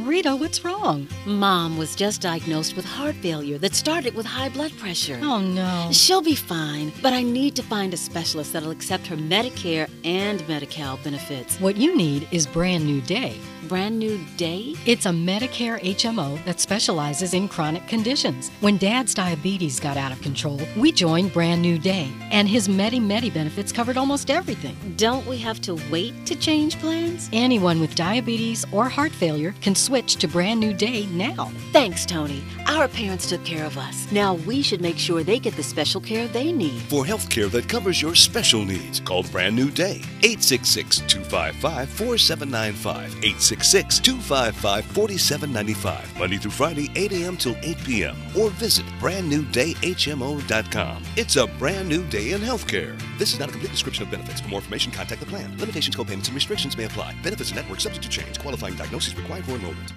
Rita, what's wrong? Mom was just diagnosed with heart failure that started with high blood pressure. Oh, no. She'll be fine, but I need to find a specialist that'll accept her Medicare and Medi-Cal benefits. What you need is Brand New Day. Brand New Day? It's a Medicare HMO that specializes in chronic conditions. When Dad's diabetes got out of control, we joined Brand New Day, and his Medi benefits covered almost everything. Don't we have to wait to change plans? Anyone with diabetes or heart failure can switch to Brand New Day now. Thanks, Tony. Our parents took care of us. Now we should make sure they get the special care they need. For health care that covers your special needs, call Brand New Day. 866-255-4795. 866-255-4795. Monday through Friday, 8 a.m. till 8 p.m. Or visit brandnewdayhmo.com. It's a brand new day in healthcare. This is not a complete description of benefits. For more information, contact the plan. Limitations, co-payments, and restrictions may apply. Benefits and network subject to change. Qualifying diagnosis required for enrollment.